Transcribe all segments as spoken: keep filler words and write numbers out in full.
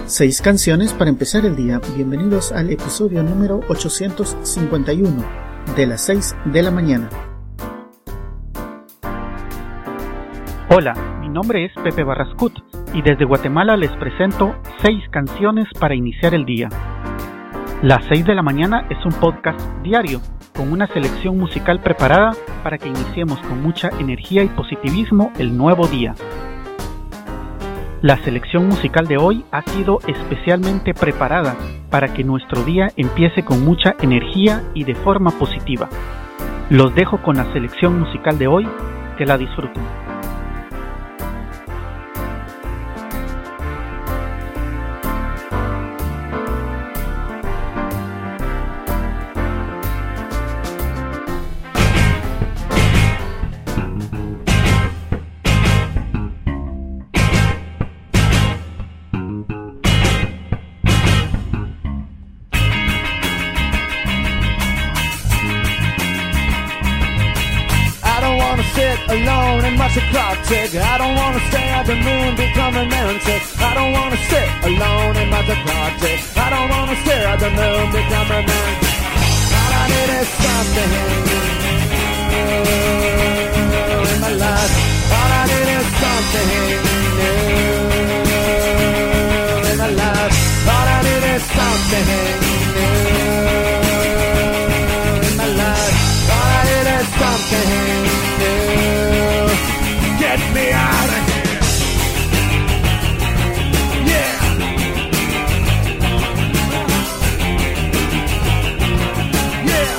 Seis canciones para empezar el día. Bienvenidos al episodio número ochocientos cincuenta y uno de las seis de la mañana. Hola, mi nombre es Pepe Barrascut y desde Guatemala les presento seis canciones para iniciar el día. Las seis de la mañana es un podcast diario con una selección musical preparada para que iniciemos con mucha energía y positivismo el nuevo día. La selección musical de hoy ha sido especialmente preparada para que nuestro día empiece con mucha energía y de forma positiva. Los dejo con la selección musical de hoy, que la disfruten. Alone and watch the clock tick. I don't wanna stay at the moon, become romantic. I don't wanna sit alone and watch the clock tick. I don't wanna stare at the moon, become romantic. All I need is something new in my life. All I need is something new in my life. All I need is something new in my life. All I need is something new. Get me out of here. Yeah. Yeah.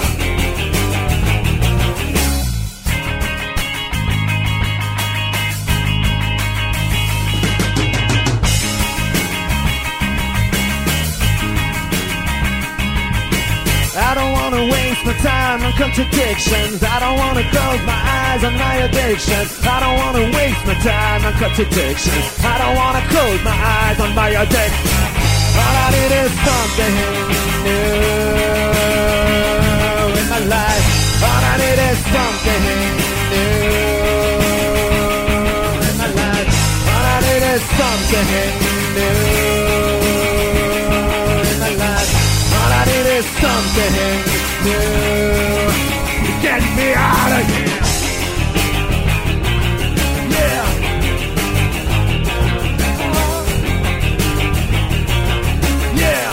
I don't wanna waste my time on contradictions. I don't wanna close my eyes on my addiction. I don't wanna waste my time on contradictions. I don't wanna close my eyes on my addiction. All I need is something new in my life. All I need is something new in my life. All I need is something new in my life. All I need is something new. Get me out of here. Yeah. Yeah.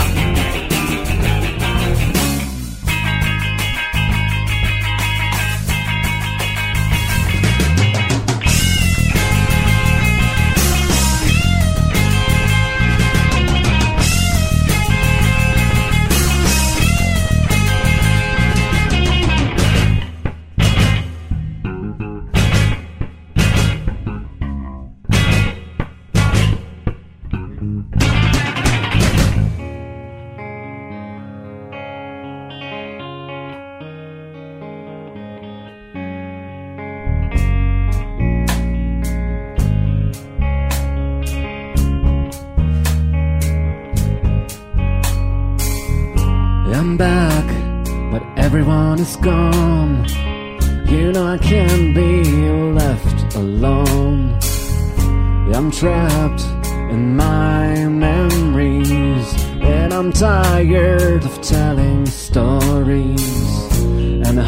I'm back, but everyone is gone. You know I can't be left alone. I'm trapped in my memories, and I'm tired of telling stories. And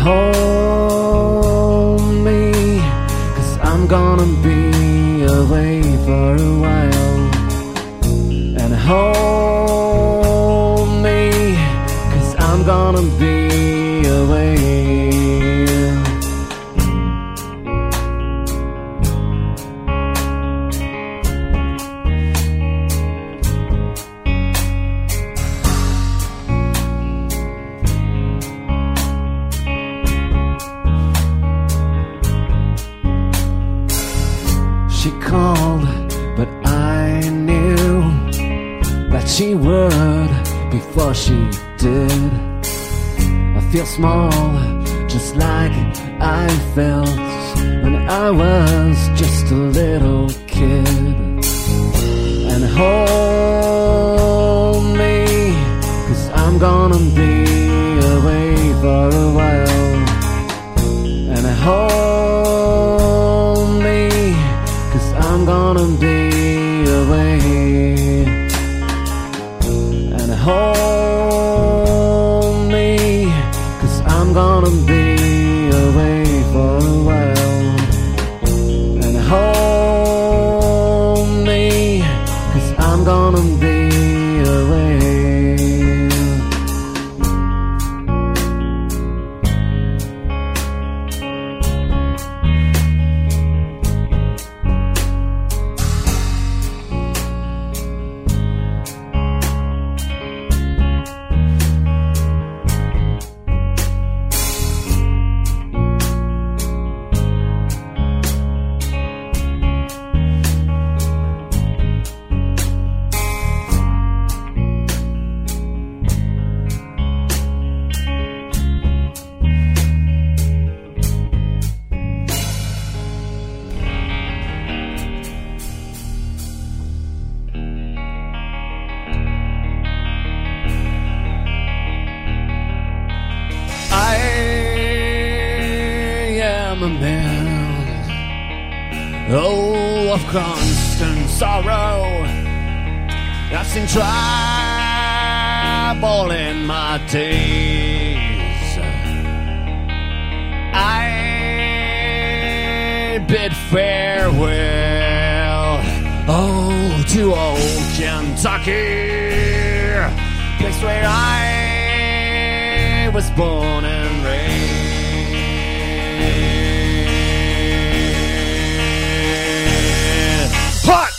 hold me, 'cause I'm gonna be away for a while. And hold me, I'm gonna be away. She called, but I knew that she would before she did. I feel small, just like I felt when I was just a little kid. And hold me, 'cause I'm gonna be away for a while. And hold me, 'cause I'm gonna be away. man, oh, of constant sorrow. I've seen trouble in my days. I bid farewell, oh, to old Kentucky, place where I was born and raised. Hot!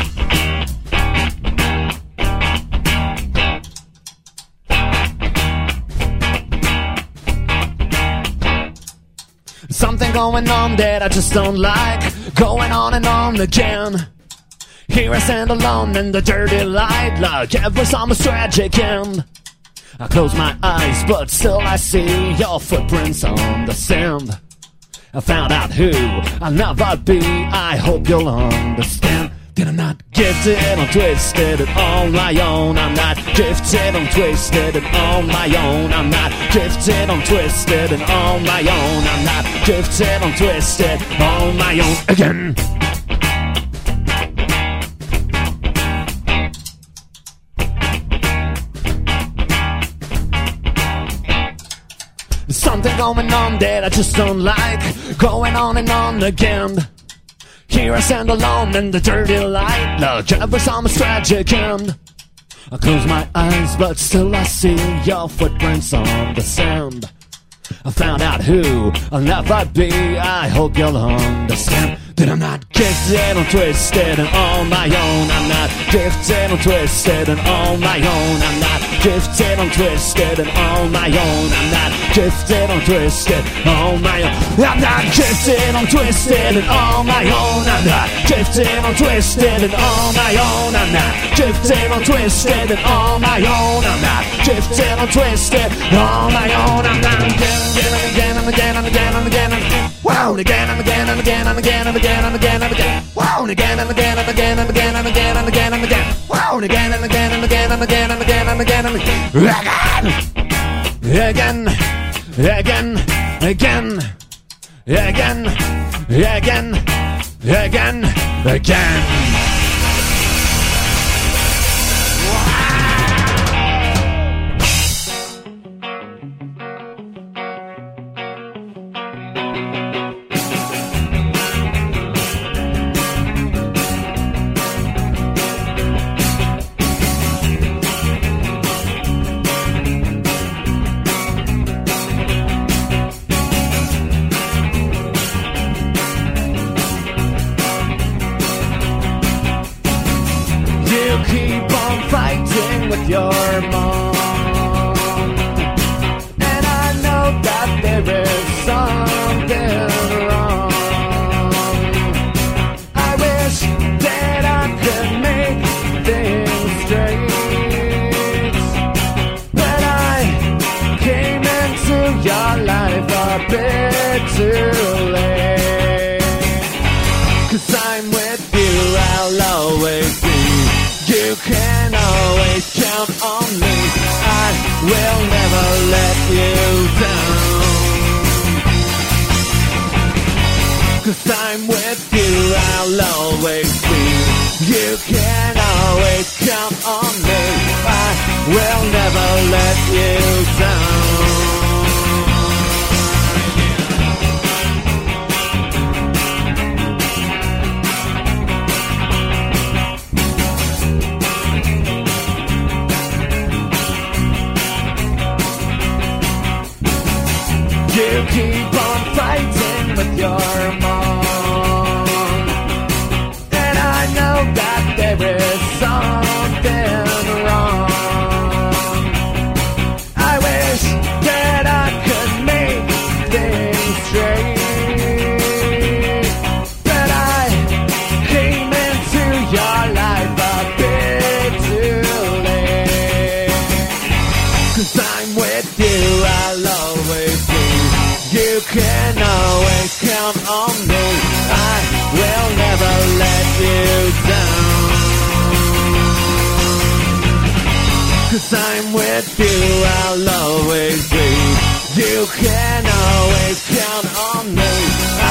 Something going on that I just don't like, going on and on again. Here I stand alone in the dirty light, like every summer's tragic end. I close my eyes, but still I see your footprints on the sand. I found out who I'll never be, I hope you'll understand. That I'm not gifted, I'm twisted and on my own. I'm not gifted, I'm twisted and on my own. I'm not gifted, I'm twisted and on my own. I'm not gifted, I'm twisted on my own again. Something going on that I just don't like, going on and on again. Here I stand alone in the dirty light, like every summer's tragic end. I close my eyes, but still I see your footprints on the sand. I found out who I'll never be, I hope you'll understand. That I'm not gifted, I'm twisted and on my own. I'm not gifted, I'm twisted and on my own. I'm not gifted, I'm twisted and on my own. I'm not gifted, I'm twisted on my own. I'm not gifted, I'm twisted and on my own. I'm not gifted, I'm twisted and on my own. I'm not gifted, I'm twisted and on my own. I'm not gifted, I'm twisted on my own. I'm not again, again, and again, and again, and again, and again. Wow, and again, and again, and again, and again, and again. And again and again, wow, and again and again and again and again and again and again and again, wow, and again and again and again and again and again and again and again, again, again, again, again, again, again, again. Keep on fighting with your mom, and I know that there is something wrong. I wish that I could make things straight, but I came into your life a bit too late. 'Cause I'm with you, I'll always be. You can always count on me, I will never let you down. 'Cause I'm with you, I'll always be. You can always count on me, I will never let you down. You keep on fighting with your mom, and I know that there is something wrong. I wish that I could make things straight, but I came into your life a bit too late. 'Cause I'm with you, I'll always be. You can always count on me, I will never let you down. 'Cause I'm with you, I'll always be. You can always count on me,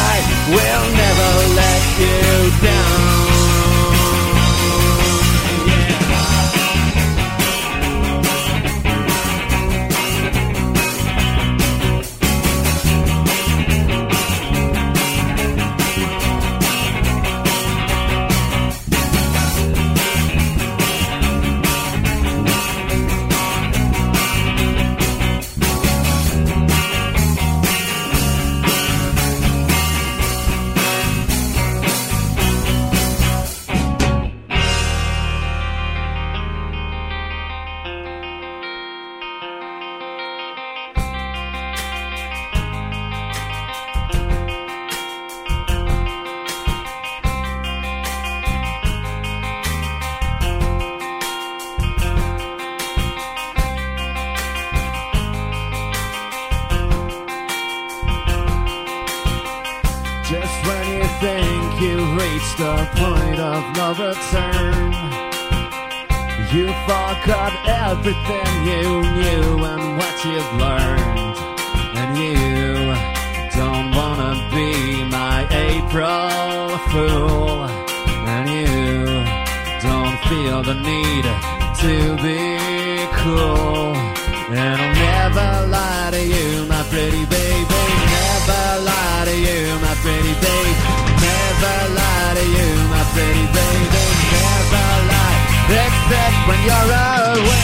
think you've reached the point of no return. You forgot everything you knew and what you've learned. And you don't wanna be my April Fool. And you don't feel the need to be cool. And I'll never lie to you, my pretty baby. Never lie to you, my pretty baby. Never lie to you, my pretty baby. Never lie, except when you're away.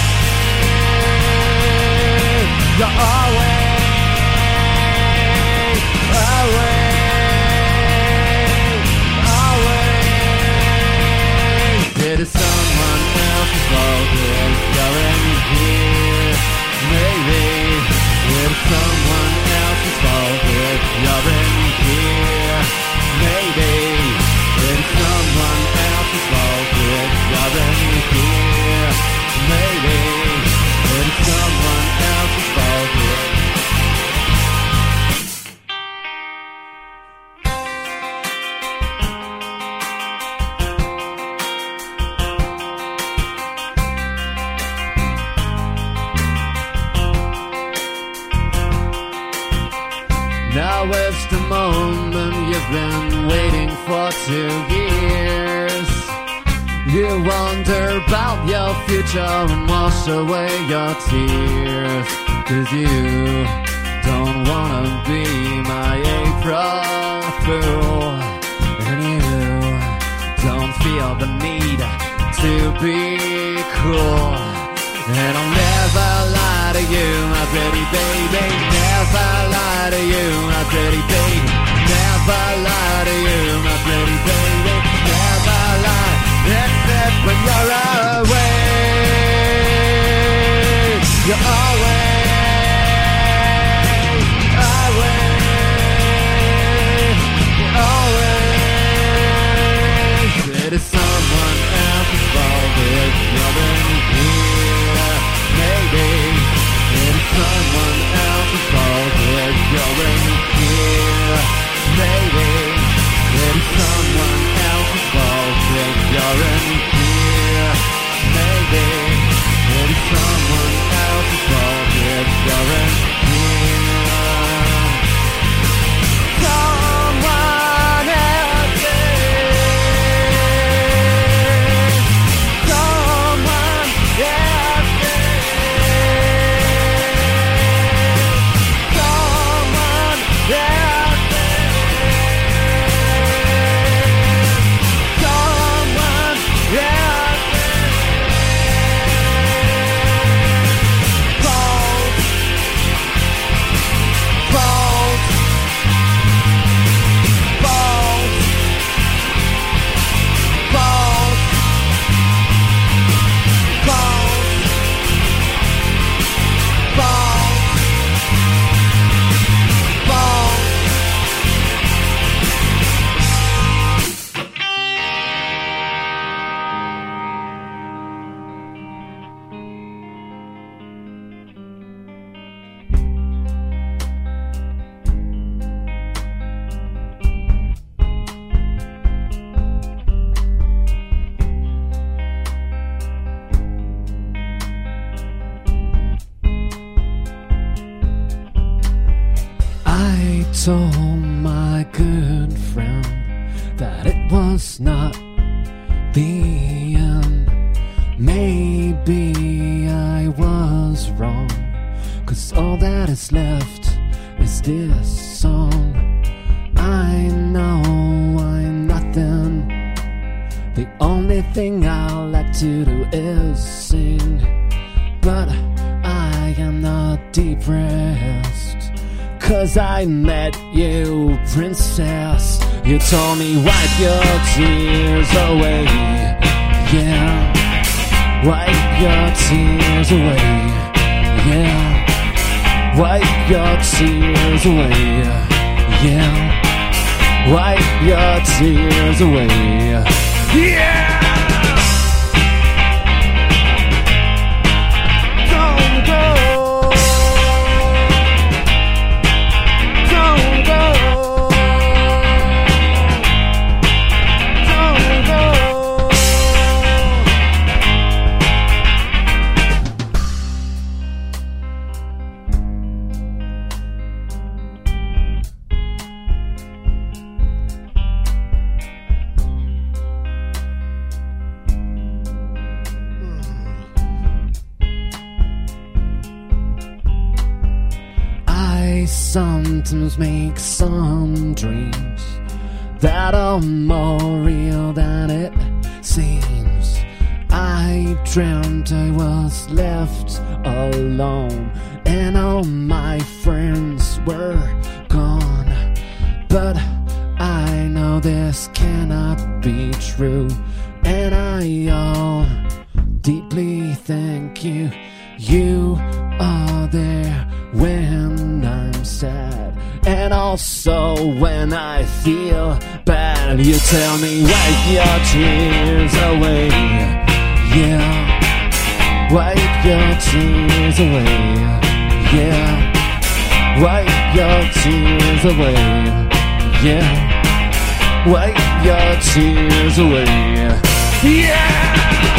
You're always away, always. It is someone else's fault if you're in here. Maybe it's someone else's fault if you're in here. Maybe it's someone else's fault if you're in here. Maybe it's someone else's fault if now it's the moment you've been waiting for two years. You wonder about your future and wash away your tears. Cause you don't wanna be my April Fool. And you don't feel the need to be cool. And I'll never lie to you, my pretty baby. Never lie to you, my pretty baby. Never lie to you, my pretty baby. Never lie, except when you're away. You're always away, always. It is someone else's fault if you're in here. Maybe it's someone else's fault if you're in here. Maybe it's someone else's fault if you're in here. Maybe it's someone else's fault if you're in here. Someone else's. Someone told my good friend that it was not the end. Maybe I was wrong, 'cause all that is left is this song. I know I'm nothing. The only thing I like to do is sing, but I am not depressed, 'cause I met you, princess. You told me wipe your tears away, yeah. Wipe your tears away, yeah. Wipe your tears away, yeah. Wipe your tears away, yeah. sometimes make some dreams that are more real than it seems. I dreamt I was left alone and all my friends were gone. But I know this cannot be true, and I all deeply thank you. You are there when I'm sad, and also when I feel bad. You tell me wipe your tears away, yeah. Wipe your tears away, yeah. Wipe your tears away, yeah. Wipe your tears away, yeah.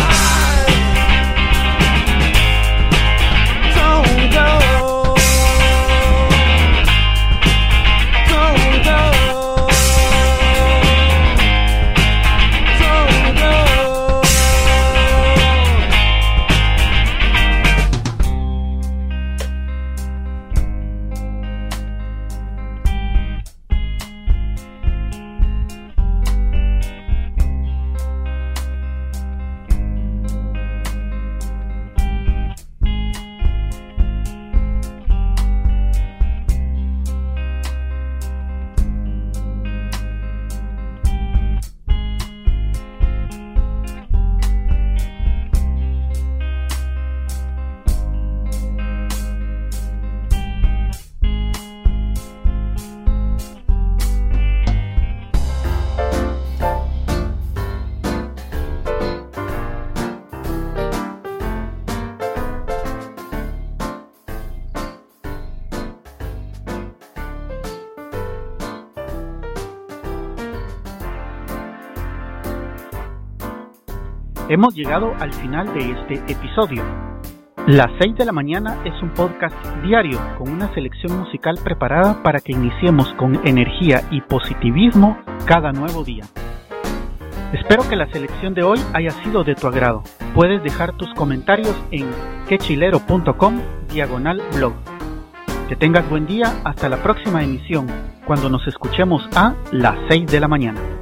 Hemos llegado al final de este episodio. Las seis de la mañana es un podcast diario con una selección musical preparada para que iniciemos con energía y positivismo cada nuevo día. Espero que la selección de hoy haya sido de tu agrado. Puedes dejar tus comentarios en quechilero.com diagonal blog. Que tengas buen día hasta la próxima emisión, cuando nos escuchemos a las seis de la mañana.